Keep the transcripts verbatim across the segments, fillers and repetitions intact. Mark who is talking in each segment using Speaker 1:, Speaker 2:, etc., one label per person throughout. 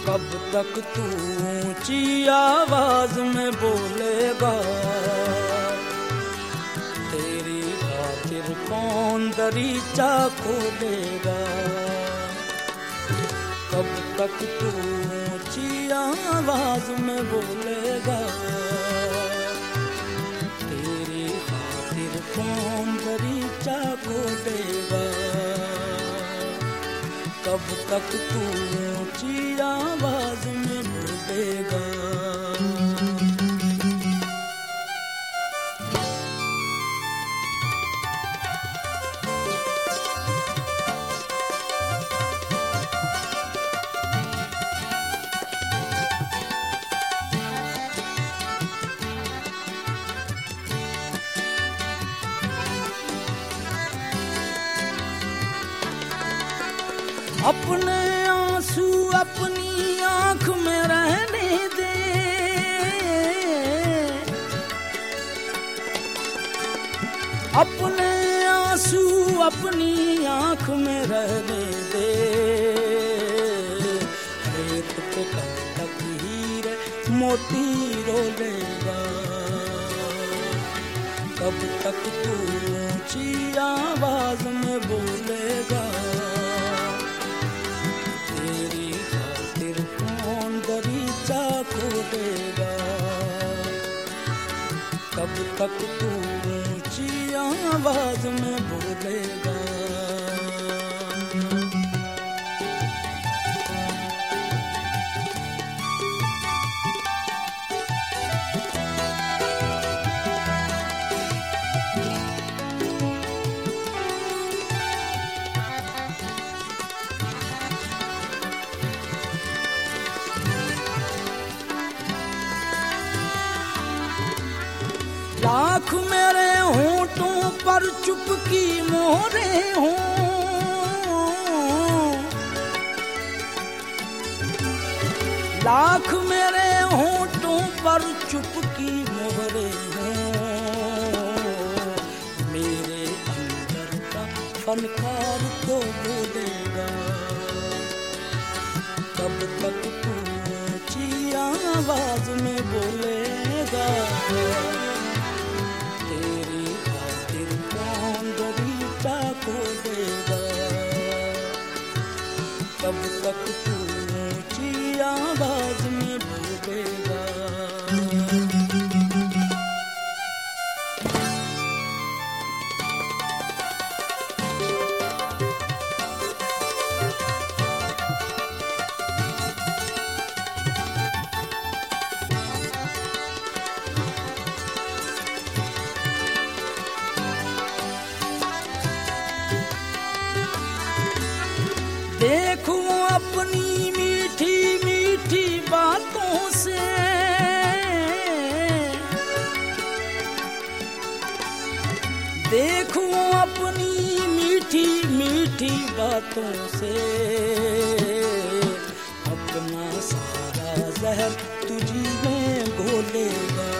Speaker 1: कब तक तू ऊंची आवाज में बोलेगा, तेरी खातिर कौन दरीचा खोलेगा। कब तक तू ऊंची आवाज में बोलेगा, तेरी खातिर कौन दरीचा खोलेगा। कब तक तू ऊंची आवाज में बोलेगा। अपने आंसू अपनी आंख में रहने दे, अपने आंसू अपनी आंख में रहने दे। रेत पे कब तक हीरे मोती रोलेगा, कब तक तू ऊंची आवाज में बोलेगा, तेरी खातिर कौन दरीचा खोलेगा। कब तक तू ऊंची आवाज में बोलेगा। लाख मेरे होंठों पर चुपकी मोहरे हों, लाख मेरे होंठों पर चुपकी मोहरे हों। मेरे अंदर का फनकार तो बोलेगा, कब तक तू ऊंची आवाज में बोलेगा, खोलेगा। कब तक तू ऊंची आवाज में बोलेगा। देखूं अपनी मीठी मीठी बातों से, देखूं अपनी मीठी मीठी बातों से, अपना सारा जहर तुझी में घोलेगा।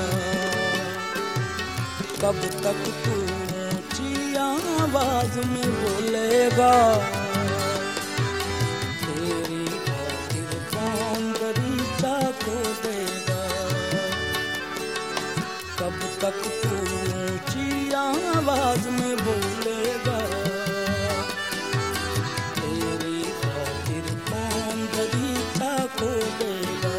Speaker 1: कब तक तू ऊंची आवाज में बोलेगा, कब तक तू ऊंची आवाज में बोलेगा, तेरी खातिर कौन दरीचा खोलेगा,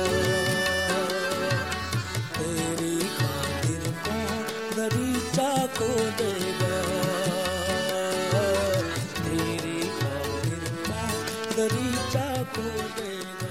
Speaker 1: तेरी खातिर कौन दरीचा खोलेगा, तेरी खातिर कौन दरीचा खोलेगा।